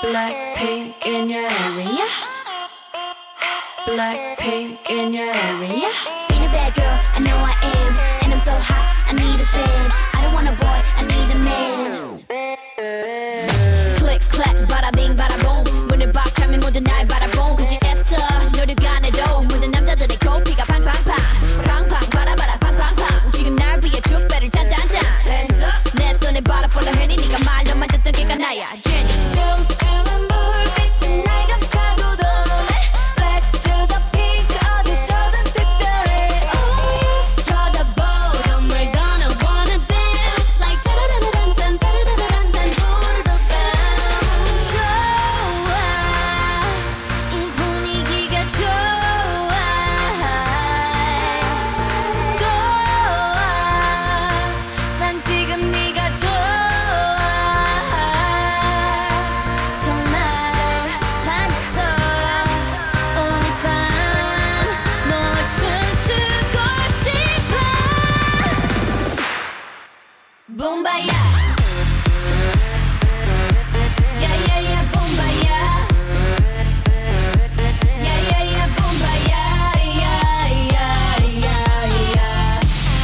Blackpink in your area. Blackpink in your area. Being a bad girl, I know I am. And I'm so hot, I need a fan. I don't want a boy, I need a man. Click, clack, bada bing, bada boom. 문을 박차면 모두 날 바라본 굳이 애써 노력 안 해도 모든 남자들의 코피가 팡팡팡 팡팡 바라바라 팡팡팡 지금 날 위해 축배를 짠짠짠 Hands up 내 손에 butterfly 흔히 네가 말로만 듣던 걔가 나야 Jenny 춤추는 불빛은 날 감싸고 도네 Black to the pink 어디서든 특별해 Oh yes 쳐다보 We're gonna wanna dance Like 따라라란딴 따라라란딴 부르도 bounce 좋아 이 분위기가 좋아 좋아 난 지금 네가 좋아 정말 반했어 오늘 밤 너와 춤추고 싶어 붐바야 야야야 붐바야 야야야 붐바야 야야야야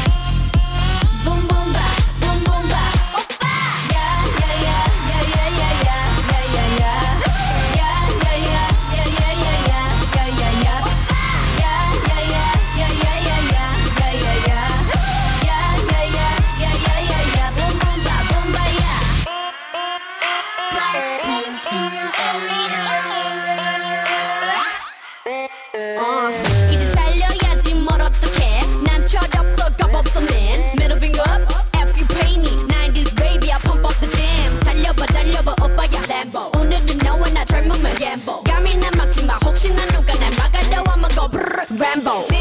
붐붐바 붐붐바 오빠 야야야 야야야야 야야야 야야야 야야야야 야야야 야야야 야야야야 야야야 야야야 야야야야 붐붐바 붐바야 Blackpink in your area. 이제 달려야지 뭘 어떡해 난 철없어 겁없어 man Middle finger up if you pay me 90s baby I pump up the jam 달려봐 달려봐 오빠야 Lambo 오늘은 너와 나 젊음을 gamble 감히 난 막지마 혹시나 누가 날 막으려 하면 go brrr Rambo